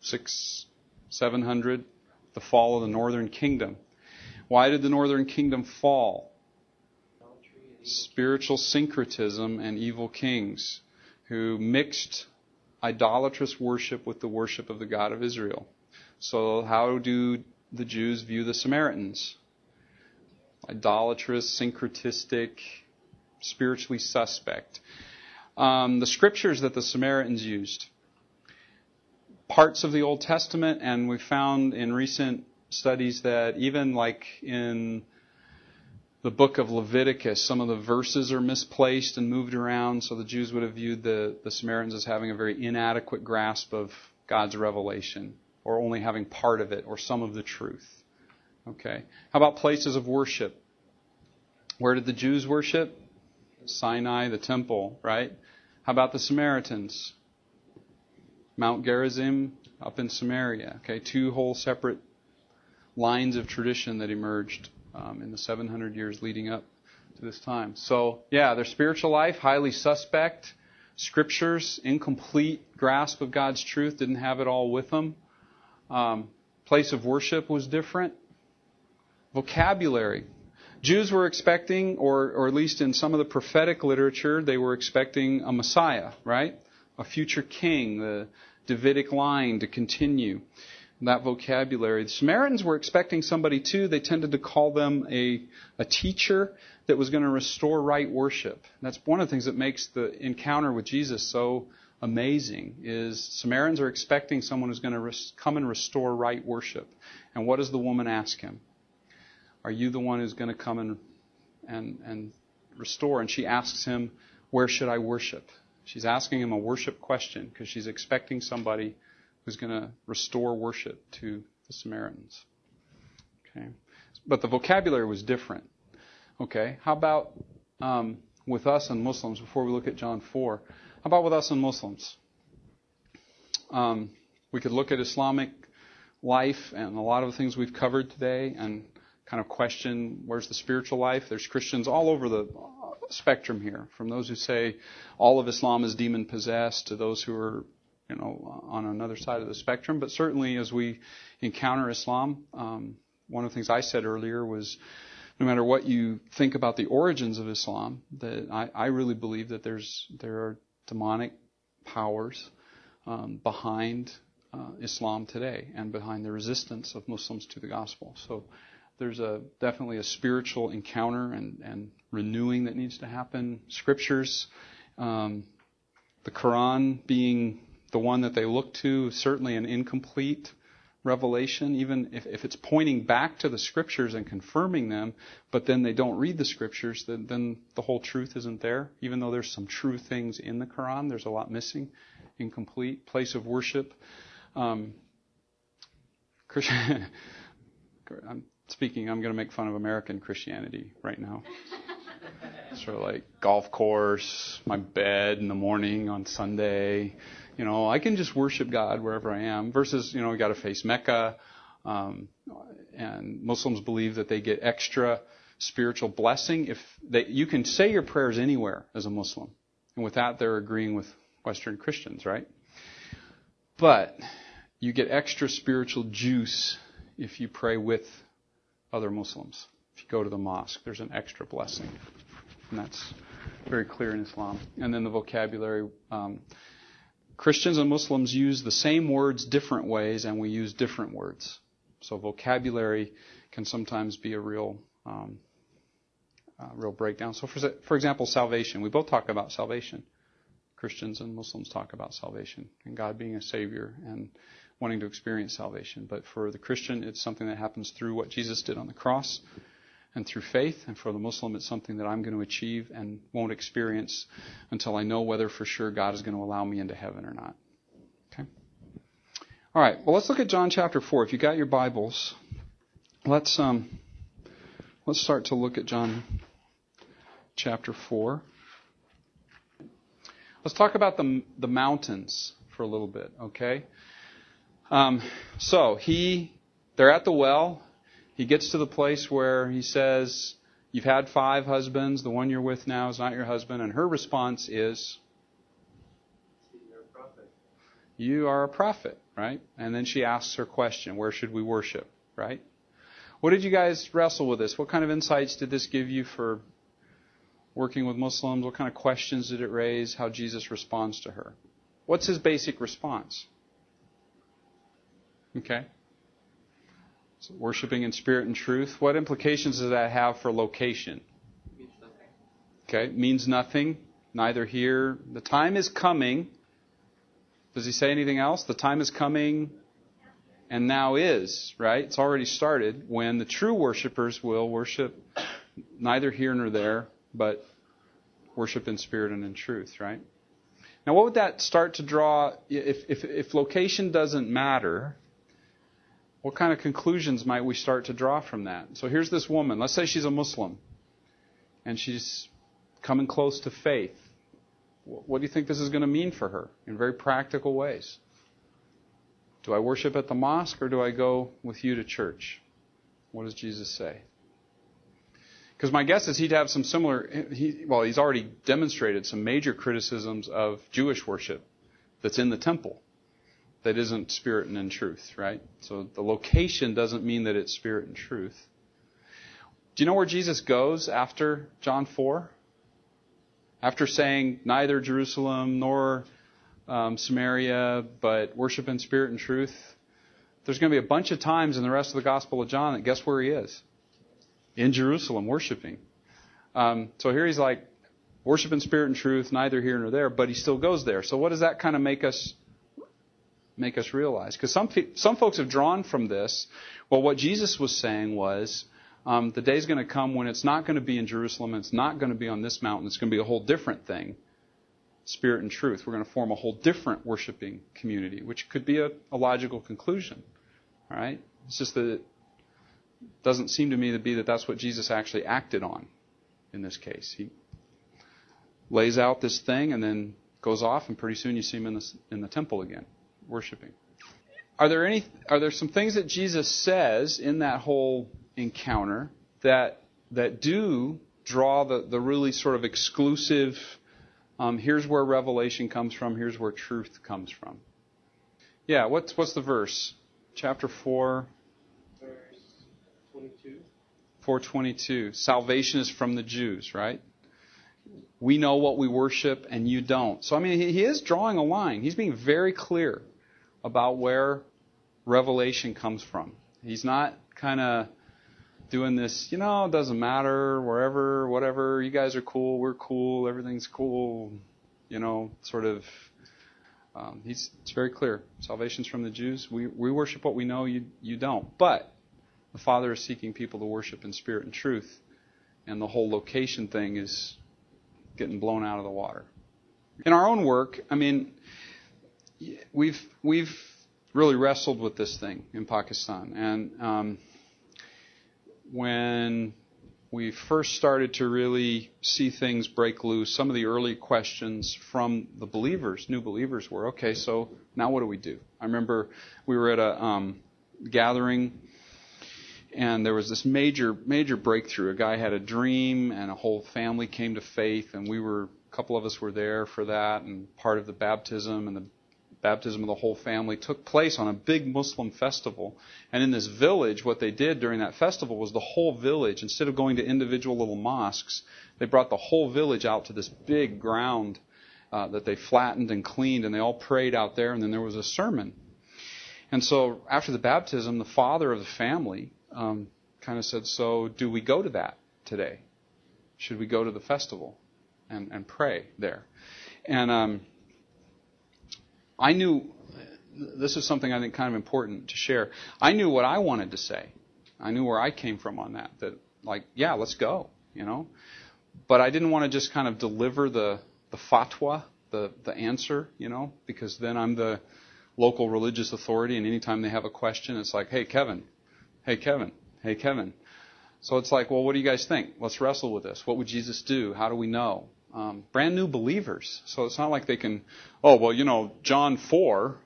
600-700, the fall of the northern kingdom. Why did the northern kingdom fall? Spiritual syncretism and evil kings who mixed idolatrous worship with the worship of the God of Israel. So how do the Jews view the Samaritans? Idolatrous, syncretistic, spiritually suspect. The scriptures that the Samaritans used. Parts of the Old Testament, and we found in recent studies that even like in the book of Leviticus, some of the verses are misplaced and moved around, so the Jews would have viewed the Samaritans as having a very inadequate grasp of God's revelation, or only having part of it, or some of the truth. Okay. How about places of worship? Where did the Jews worship? Sinai, the temple, right? How about the Samaritans? Mount Gerizim up in Samaria. Okay, two whole separate lines of tradition that emerged in the 700 years leading up to this time. So, yeah, their spiritual life, highly suspect. Scriptures, incomplete grasp of God's truth, didn't have it all with them. Place of worship was different. Vocabulary. Jews were expecting, or at least in some of the prophetic literature, they were expecting a Messiah, right? A future king, the Davidic line to continue. That vocabulary. The Samaritans were expecting somebody too. They tended to call them a teacher that was going to restore right worship. That's one of the things that makes the encounter with Jesus so amazing, is Samaritans are expecting someone who's going to come and restore right worship. And what does the woman ask him? Are you the one who's going to come and restore? And she asks him, where should I worship? She's asking him a worship question because she's expecting somebody who's going to restore worship to the Samaritans. Okay, but the vocabulary was different. Okay, how about with us and Muslims, before we look at John 4, how about with us and Muslims? We could look at Islamic life and a lot of the things we've covered today and kind of question, where's the spiritual life? There's Christians all over the spectrum here, from those who say all of Islam is demon-possessed to those who are, on another side of the spectrum. But certainly as we encounter Islam, one of the things I said earlier was, no matter what you think about the origins of Islam, that I really believe that there are demonic powers behind Islam today and behind the resistance of Muslims to the gospel. So there's definitely a spiritual encounter and renewing that needs to happen. Scriptures, the Quran being the one that they look to, certainly an incomplete revelation, even if it's pointing back to the Scriptures and confirming them, but then they don't read the Scriptures, then the whole truth isn't there. Even though there's some true things in the Quran, there's a lot missing, incomplete. Place of worship. Christian, I'm going to make fun of American Christianity right now. Sort of like golf course, my bed in the morning on Sunday. I can just worship God wherever I am. Versus, we got to face Mecca. And Muslims believe that they get extra spiritual blessing if you can say your prayers anywhere as a Muslim. And with that, they're agreeing with Western Christians, right? But you get extra spiritual juice if you pray with other Muslims. If you go to the mosque, there's an extra blessing. And that's very clear in Islam. And then the vocabulary. Christians and Muslims use the same words different ways, and we use different words. So vocabulary can sometimes be a real breakdown. So for example, salvation. We both talk about salvation. Christians and Muslims talk about salvation and God being a Savior and wanting to experience salvation. But for the Christian, it's something that happens through what Jesus did on the cross and through faith. And for the Muslim, it's something that I'm going to achieve and won't experience until I know whether for sure God is going to allow me into heaven or not. Okay? All right. Well, let's look at John chapter 4. If you got your Bibles, let's start to look at John chapter 4. Let's talk about the mountains for a little bit, okay? So they're at the well. He gets to the place where he says, "You've had 5 husbands. The one you're with now is not your husband." And her response is, You're a prophet. "You are a prophet," right? And then she asks her question, "Where should we worship?" Right? What did you guys wrestle with this? What kind of insights did this give you for working with Muslims? What kind of questions did it raise? How Jesus responds to her? What's his basic response? Okay. So worshiping in spirit and truth. What implications does that have for location? Means nothing. Okay. Means nothing. Neither here. The time is coming. Does he say anything else? The time is coming and now is, right? It's already started when the true worshipers will worship neither here nor there, but worship in spirit and in truth, right? Now, what would that start to draw? If location doesn't matter, what kind of conclusions might we start to draw from that? So here's this woman. Let's say she's a Muslim, and she's coming close to faith. What do you think this is going to mean for her in very practical ways? Do I worship at the mosque, or do I go with you to church? What does Jesus say? Because my guess is he'd have some similar, he's already demonstrated some major criticisms of Jewish worship that's in the temple that isn't spirit and in truth, right? So the location doesn't mean that it's spirit and truth. Do you know where Jesus goes after John 4? After saying neither Jerusalem nor Samaria, but worship in spirit and truth, there's going to be a bunch of times in the rest of the Gospel of John that guess where he is? In Jerusalem, worshiping. So here he's like, worship in spirit and truth, neither here nor there, but he still goes there. So what does that kind of make us realize? Because some folks have drawn from this, well, what Jesus was saying was, the day's going to come when it's not going to be in Jerusalem, it's not going to be on this mountain, it's going to be a whole different thing. Spirit and truth. We're going to form a whole different worshiping community, which could be a logical conclusion. All right? It's just that it doesn't seem to me to be that that's what Jesus actually acted on in this case. He lays out this thing and then goes off, and pretty soon you see him in the temple again, worshiping. Are there some things that Jesus says in that whole encounter that do draw the really sort of exclusive, here's where revelation comes from, here's where truth comes from? Yeah, what's the verse? Chapter 4. Verse 22. 4:22. Salvation is from the Jews, right? We know what we worship and you don't. So, I mean, he is drawing a line. He's being very clear about where revelation comes from. He's not kind of doing this, it doesn't matter, wherever, whatever, you guys are cool, we're cool, everything's cool, sort of. It's very clear. Salvation's from the Jews. We worship what we know, you don't. But the Father is seeking people to worship in spirit and truth, and the whole location thing is getting blown out of the water. In our own work, I mean, we've really wrestled with this thing in Pakistan, and when we first started to really see things break loose, some of the early questions from the believers, new believers, were, okay, so now what do we do? I remember we were at a gathering, and there was this major breakthrough. A guy had a dream, and a whole family came to faith, and a couple of us were there for that, and part of the baptism, and the baptism of the whole family took place on a big Muslim festival. And in this village, what they did during that festival was the whole village, instead of going to individual little mosques, they brought the whole village out to this big ground that they flattened and cleaned, and they all prayed out there, and then there was a sermon. And so after the baptism, the father of the family kind of said, so do we go to that today? Should we go to the festival and pray there? And I knew, this is something I think kind of important to share. I knew what I wanted to say. I knew where I came from on that. That, like, yeah, let's go, you know. But I didn't want to just kind of deliver the fatwa, the answer, you know, because then I'm the local religious authority, and anytime they have a question, it's like, hey, Kevin. So it's like, well, what do you guys think? Let's wrestle with this. What would Jesus do? How do we know? Brand new believers. So it's not like they can, oh, well, you know, John 4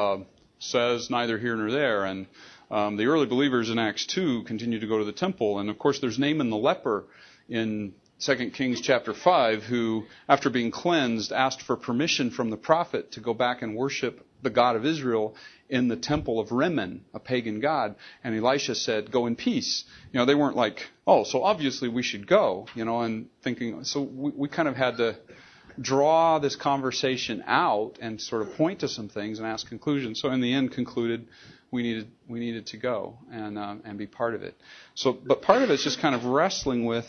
says neither here nor there, and the early believers in Acts 2 continue to go to the temple, and of course there's Naaman the leper in 2 Kings chapter 5, who, after being cleansed, asked for permission from the prophet to go back and worship the God of Israel in the temple of Rimmon, a pagan god. And Elisha said, go in peace. You know, they weren't like, oh, so obviously we should go, you know, and thinking, so we kind of had to draw this conversation out and sort of point to some things and ask conclusions. So in the end concluded we needed to go and be part of it. So, but part of it's just kind of wrestling with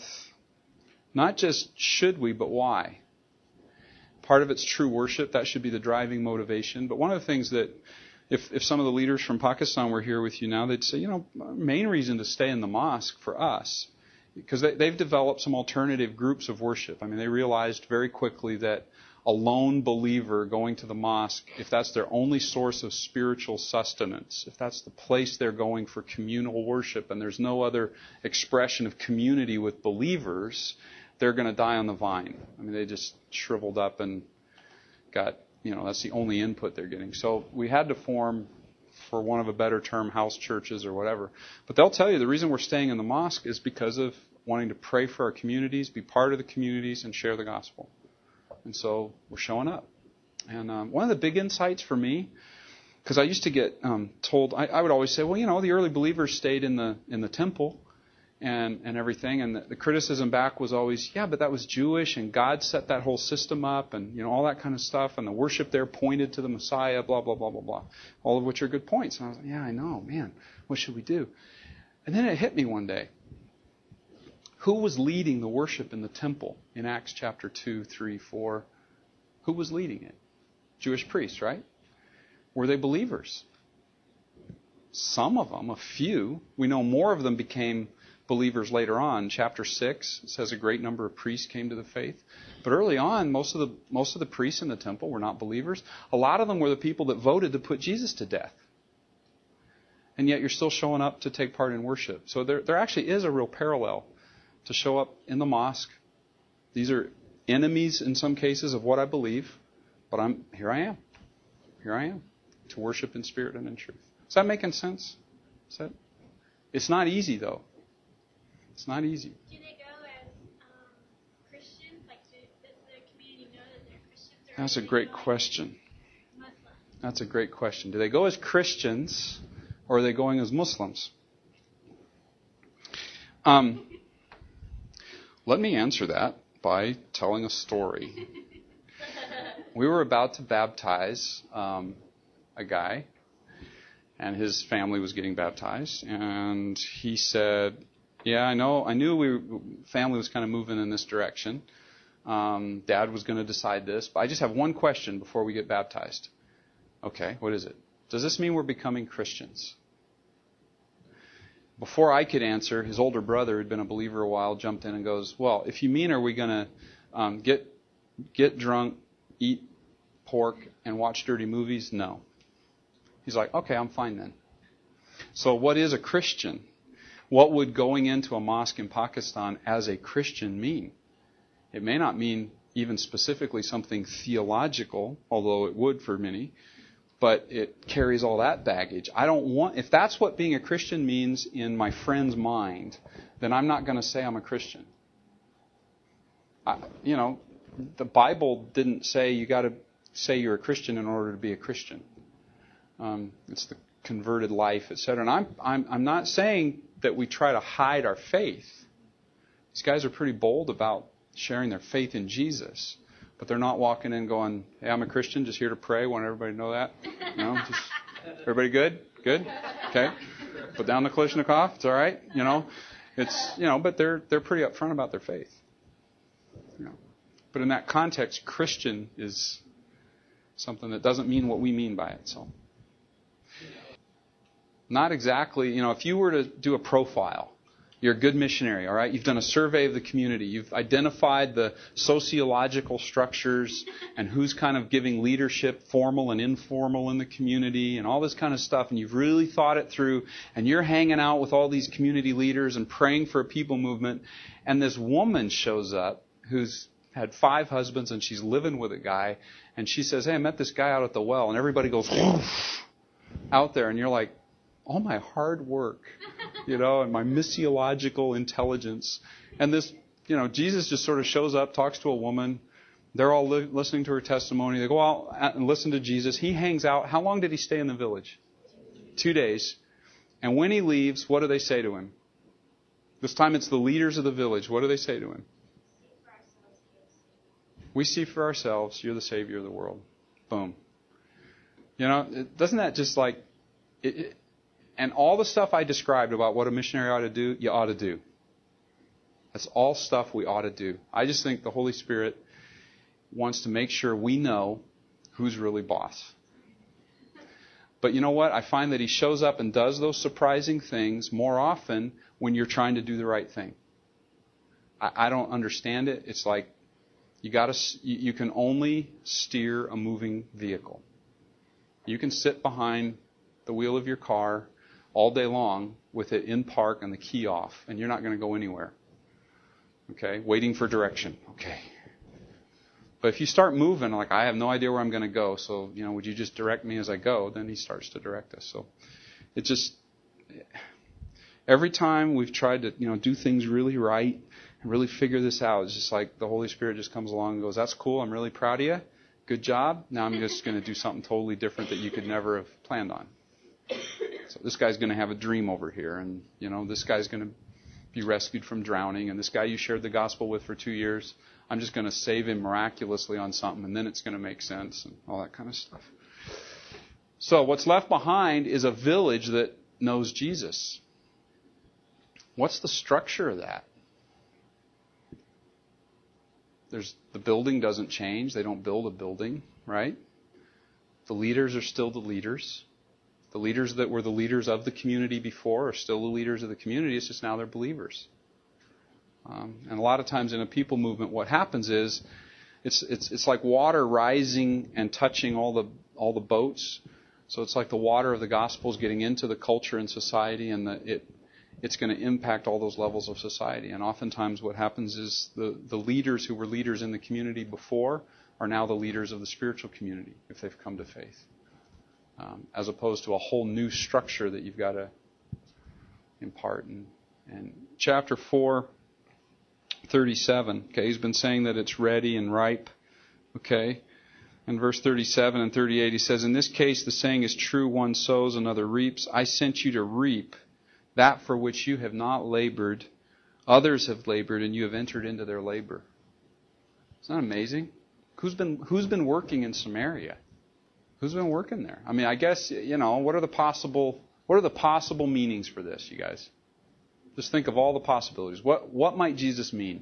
not just should we, but why. Part of it's true worship. That should be the driving motivation. But one of the things that, if some of the leaders from Pakistan were here with you now, they'd say, you know, main reason to stay in the mosque for us, because they've developed some alternative groups of worship. I mean, they realized very quickly that a lone believer going to the mosque, if that's their only source of spiritual sustenance, if that's the place they're going for communal worship and there's no other expression of community with believers, they're going to die on the vine. I mean, they just shriveled up and got, you know, that's the only input they're getting. So we had to form, for want of a better term, house churches or whatever. But they'll tell you the reason we're staying in the mosque is because of wanting to pray for our communities, be part of the communities, and share the gospel. And so we're showing up. And one of the big insights for me, because I used to get told, I would always say, well, you know, the early believers stayed in the temple and everything, and the criticism back was always, yeah, but that was Jewish, and God set that whole system up, and, you know, all that kind of stuff, and the worship there pointed to the Messiah, blah, blah, blah, blah, blah, all of which are good points. And I was like, yeah, I know, man, what should we do? And then it hit me one day. Who was leading the worship in the temple in Acts chapter 2, 3, 4? Who was leading it? Jewish priests, right? Were they believers? Some of them, a few. We know more of them became believers later on. Chapter 6 says a great number of priests came to the faith. But early on, most of the priests in the temple were not believers. A lot of them were the people that voted to put Jesus to death. And yet you're still showing up to take part in worship. So there actually is a real parallel to show up in the mosque. These are enemies in some cases of what I believe, but here I am to worship in spirit and in truth. Is that making sense? It's not easy though. It's not easy. Do they go as Christians? Like, does the community know that they're Christians? That's a great question. Muslims? That's a great question. Do they go as Christians or are they going as Muslims? Let me answer that by telling a story. We were about to baptize a guy, and his family was getting baptized, and he said, yeah, I knew family was kind of moving in this direction. Dad was going to decide this, but I just have one question before we get baptized. Okay, what is it? Does this mean we're becoming Christians? Before I could answer, his older brother, who'd been a believer a while, jumped in and goes, well, if you mean are we going to get drunk, eat pork, and watch dirty movies? No. He's like, okay, I'm fine then. So what is a Christian? What would going into a mosque in Pakistan as a Christian mean? It may not mean even specifically something theological, although it would for many, but it carries all that baggage. If that's what being a Christian means in my friend's mind, then I'm not going to say I'm a Christian. The Bible didn't say you got to say you're a Christian in order to be a Christian. It's the converted life, etc. And I'm not saying that we try to hide our faith. These guys are pretty bold about sharing their faith in Jesus. But they're not walking in going, hey, I'm a Christian, just here to pray. Want everybody to know that? Everybody good? Good? Okay. Put down the Kalashnikov. It's all right. But they're pretty upfront about their faith. But in that context, Christian is something that doesn't mean what we mean by it. So, not exactly, if you were to do a profile, you're a good missionary, all right? You've done a survey of the community. You've identified the sociological structures and who's kind of giving leadership, formal and informal in the community and all this kind of stuff. And you've really thought it through. And you're hanging out with all these community leaders and praying for a people movement. And this woman shows up who's had 5 husbands and she's living with a guy. And she says, hey, I met this guy out at the well. And everybody goes out there. And you're like, all my hard work, and my missiological intelligence. And this, Jesus just sort of shows up, talks to a woman. They're all listening to her testimony. They go out and listen to Jesus. He hangs out. How long did he stay in the village? 2 days. And when he leaves, what do they say to him? This time it's the leaders of the village. What do they say to him? We see for ourselves, you're the Savior of the world. Boom. Doesn't that just like... And all the stuff I described about what a missionary ought to do, you ought to do. That's all stuff we ought to do. I just think the Holy Spirit wants to make sure we know who's really boss. But you know what? I find that he shows up and does those surprising things more often when you're trying to do the right thing. I don't understand it. It's like you can only steer a moving vehicle. You can sit behind the wheel of your car all day long with it in park and the key off, and you're not going to go anywhere. Okay? Waiting for direction. Okay. But if you start moving, like, I have no idea where I'm going to go, so, would you just direct me as I go? Then he starts to direct us. So it just, every time we've tried to, do things really right and really figure this out, it's just like the Holy Spirit just comes along and goes, that's cool, I'm really proud of you. Good job. Now I'm just going to do something totally different that you could never have planned on. So this guy's going to have a dream over here, and this guy's going to be rescued from drowning, and this guy you shared the gospel with for 2 years, I'm just going to save him miraculously on something, and then it's going to make sense and all that kind of stuff. So what's left behind is a village that knows Jesus. What's the structure of that? The building doesn't change. They don't build a building, right? The leaders are still the leaders. The leaders that were the leaders of the community before are still the leaders of the community. It's just now they're believers. And a lot of times in a people movement, what happens is it's like water rising and touching all the boats. So it's like the water of the gospel is getting into the culture and society, and it's going to impact all those levels of society. And oftentimes what happens is the leaders who were leaders in the community before are now the leaders of the spiritual community if they've come to faith. As opposed to a whole new structure that you've got to impart. And chapter 4, 37, okay, he's been saying that it's ready and ripe, okay. In verse 37 and 38, he says, in this case the saying is true, one sows, another reaps. I sent you to reap that for which you have not labored. Others have labored, and you have entered into their labor. Isn't that amazing? Who's been working in Samaria? Who's been working there? I mean, I guess, what are the possible meanings for this, you guys? Just think of all the possibilities. What might Jesus mean?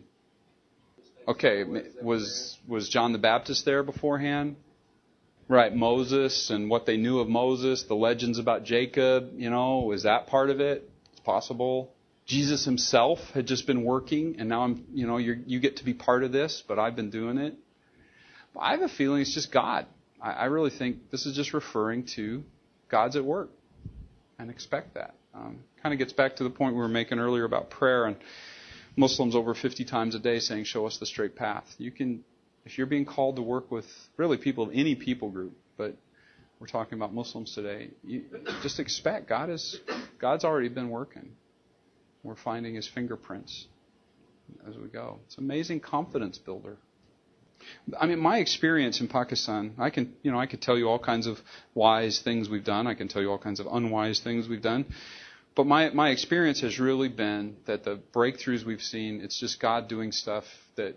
Okay, was John the Baptist there beforehand? Right, Moses and what they knew of Moses, the legends about Jacob, is that part of it? It's possible. Jesus himself had just been working, and now you get to be part of this, but I've been doing it. I have a feeling it's just God. I really think this is just referring to God's at work, and expect that. Kind of gets back to the point we were making earlier about prayer, and Muslims over 50 times a day saying, show us the straight path. You can, if you're being called to work with really people of any people group, but we're talking about Muslims today, you just expect God's already been working. We're finding his fingerprints as we go. It's an amazing confidence builder. I mean, my experience in Pakistan, I could tell you all kinds of wise things we've done. I can tell you all kinds of unwise things we've done. But my experience has really been that the breakthroughs we've seen, it's just God doing stuff that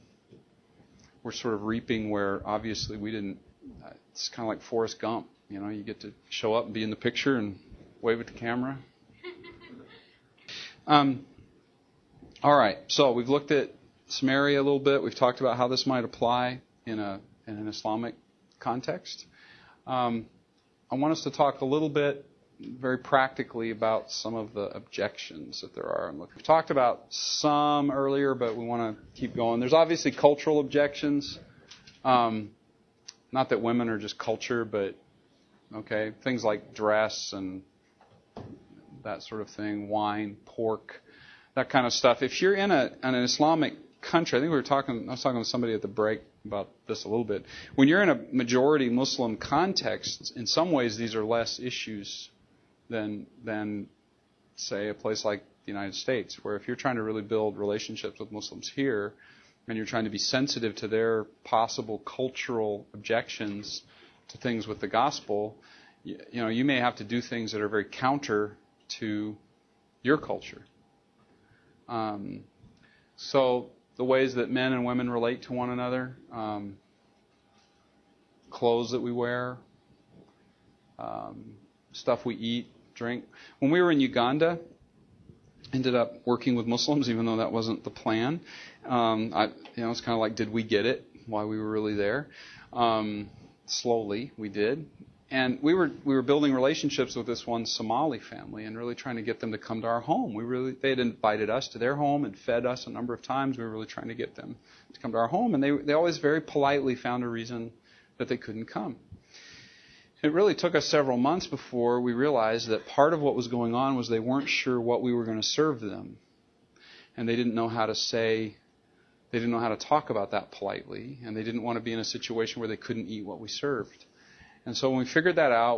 we're sort of reaping where obviously we didn't. It's kind of like Forrest Gump. You get to show up and be in the picture and wave at the camera. All right, so we've looked at Samaria a little bit. We've talked about how this might apply in an Islamic context. I want us to talk a little bit, very practically, about some of the objections that there are. And look, we've talked about some earlier, but we want to keep going. There's obviously cultural objections. Not that women are just culture, but things like dress and that sort of thing, wine, pork, that kind of stuff. If you're in an Islamic country, I think I was talking to somebody at the break about this a little bit. When you're in a majority Muslim context, in some ways these are less issues than say a place like the United States, where if you're trying to really build relationships with Muslims here, and you're trying to be sensitive to their possible cultural objections to things with the gospel, you may have to do things that are very counter to your culture. So the ways that men and women relate to one another, clothes that we wear, stuff we eat, drink. When we were in Uganda, ended up working with Muslims, even though that wasn't the plan. It's kind of like, did we get it while we were really there? Slowly, we did. And we were building relationships with this one Somali family and really trying to get them to come to our home. They had invited us to their home and fed us a number of times. We were really trying to get them to come to our home, and they always very politely found a reason that they couldn't come. It really took us several months before we realized that part of what was going on was they weren't sure what we were going to serve them. And they didn't know how to talk about that politely, and they didn't want to be in a situation where they couldn't eat what we served. And so when we figured that out,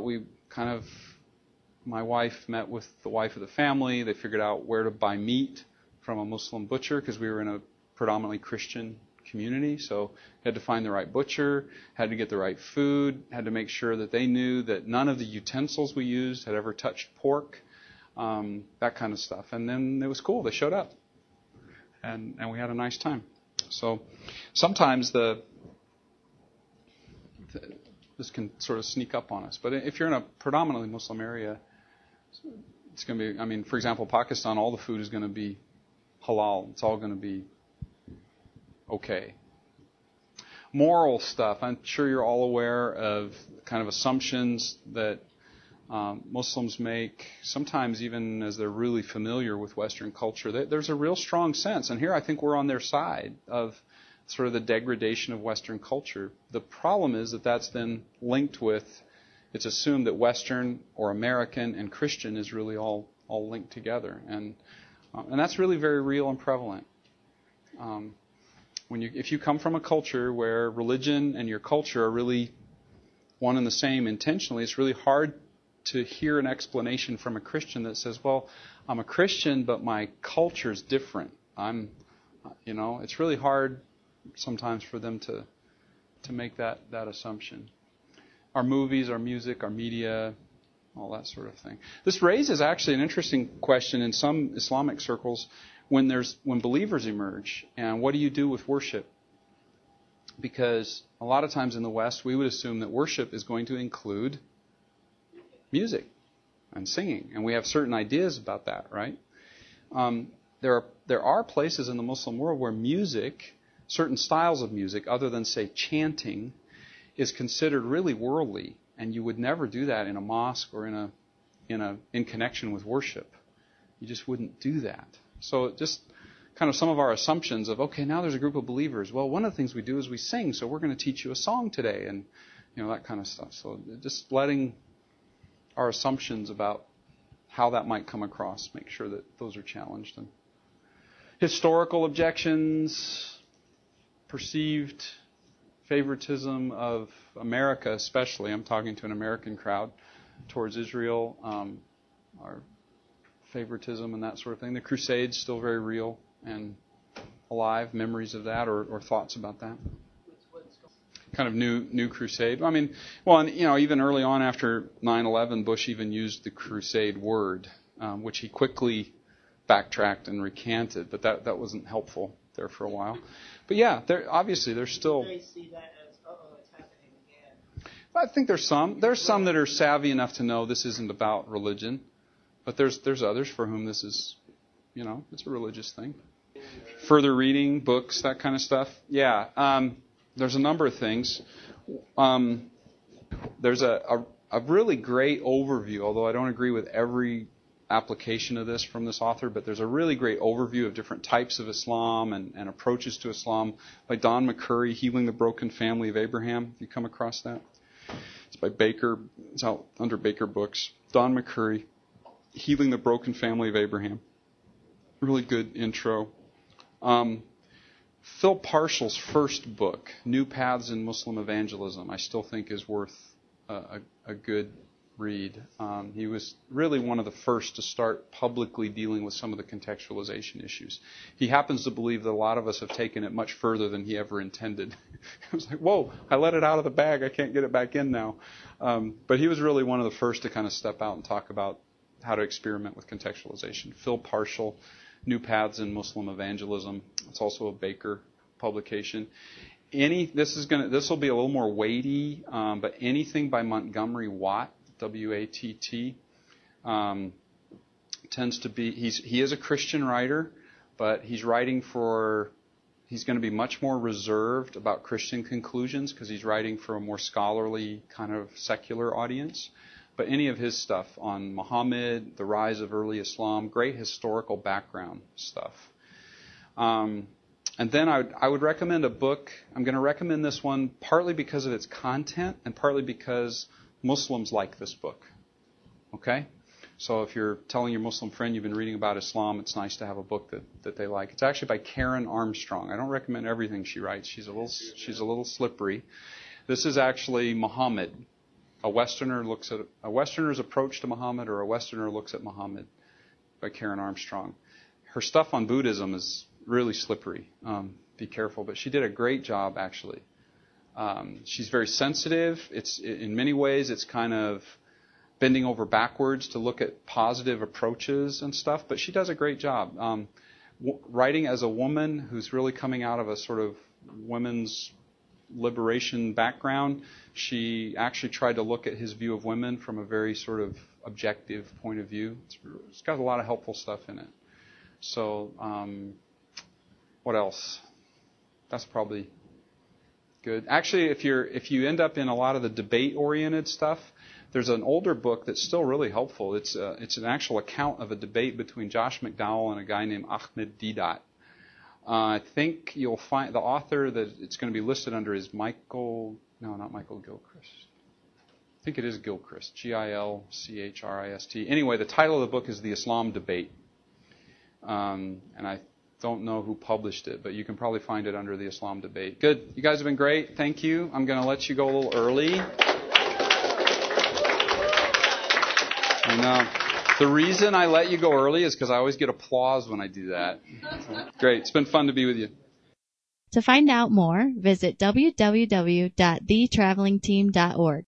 my wife met with the wife of the family. They figured out where to buy meat from a Muslim butcher, because we were in a predominantly Christian community. So had to find the right butcher, had to get the right food, had to make sure that they knew that none of the utensils we used had ever touched pork, that kind of stuff. And then it was cool. They showed up, and we had a nice time. So sometimes this can sort of sneak up on us. But if you're in a predominantly Muslim area, it's going to be, for example, Pakistan, all the food is going to be halal. It's all going to be okay. Moral stuff. I'm sure you're all aware of kind of assumptions that Muslims make, sometimes even as they're really familiar with Western culture. There's a real strong sense, and here I think we're on their side, of sort of the degradation of Western culture. The problem is that that's then linked with, it's assumed that Western or American and Christian is really all linked together, and that's really very real and prevalent. If you come from a culture where religion and your culture are really one and the same intentionally, it's really hard to hear an explanation from a Christian that says, well, I'm a Christian, but my culture is different. It's really hard sometimes for them to make that assumption. Our movies, our music, our media, all that sort of thing. This raises actually an interesting question in some Islamic circles when believers emerge, and what do you do with worship? Because a lot of times in the West, we would assume that worship is going to include music and singing, and we have certain ideas about that, right? There are places in the Muslim world where music, certain styles of music, other than, say, chanting, is considered really worldly, and you would never do that in a mosque or in connection with worship. You just wouldn't do that. So just kind of some of our assumptions of, okay, now there's a group of believers. Well, one of the things we do is we sing, so we're going to teach you a song today, and that kind of stuff. So just letting our assumptions about how that might come across, make sure that those are challenged. And historical objections, perceived favoritism of America especially. I'm talking to an American crowd towards Israel, our favoritism and that sort of thing. The Crusades, still very real and alive, memories of that or thoughts about that. Kind of new crusade. Even early on after 9/11, Bush even used the crusade word, which he quickly backtracked and recanted, but that wasn't helpful there for a while. But yeah, there's still. They see that as, it's happening again. I think there's some that are savvy enough to know this isn't about religion, but there's others for whom this is, it's a religious thing. Further reading, books, that kind of stuff. Yeah, there's a number of things. There's a really great overview, although I don't agree with every application of this from this author, but there's a really great overview of different types of Islam and approaches to Islam by Don McCurry, Healing the Broken Family of Abraham. Have you come across that? It's by Baker. It's out under Baker Books. Don McCurry, Healing the Broken Family of Abraham. Really good intro. Phil Parshall's first book, New Paths in Muslim Evangelism, I still think is worth a good read. He was really one of the first to start publicly dealing with some of the contextualization issues. He happens to believe that a lot of us have taken it much further than he ever intended. It was like, whoa, I let it out of the bag. I can't get it back in now. But he was really one of the first to kind of step out and talk about how to experiment with contextualization. Phil Parshall, New Paths in Muslim Evangelism. It's also a Baker publication. This will be a little more weighty, but anything by Montgomery Watt, W-A-T-T, tends to be. He is a Christian writer, but he's going to be much more reserved about Christian conclusions because he's writing for a more scholarly kind of secular audience. But any of his stuff on Muhammad, the rise of early Islam, great historical background stuff. And then I would recommend a book. I'm going to recommend this one partly because of its content and partly because Muslims like this book. Okay? So if you're telling your Muslim friend you've been reading about Islam, it's nice to have a book that they like. It's actually by Karen Armstrong. I don't recommend everything she writes. She's a little slippery. This is actually Muhammad. A Westerner's approach to Muhammad, or a Westerner looks at Muhammad, by Karen Armstrong. Her stuff on Buddhism is really slippery. Be careful. But she did a great job, actually. She's very sensitive. In many ways, it's kind of bending over backwards to look at positive approaches and stuff. But she does a great job. Writing as a woman who's really coming out of a sort of women's liberation background, she actually tried to look at his view of women from a very sort of objective point of view. It's got a lot of helpful stuff in it. So, what else? That's probably good. Actually, if you end up in a lot of the debate-oriented stuff, there's an older book that's still really helpful. It's an actual account of a debate between Josh McDowell and a guy named Ahmed Deedat. I think you'll find the author that it's going to be listed under is not Michael Gilchrist. I think it is Gilchrist, Gilchrist. Anyway, the title of the book is The Islam Debate. And I don't know who published it, but you can probably find it under The Islam Debate. Good. You guys have been great. Thank you. I'm going to let you go a little early. And the reason I let you go early is because I always get applause when I do that. Great. It's been fun to be with you. To find out more, visit www.thetravelingteam.org.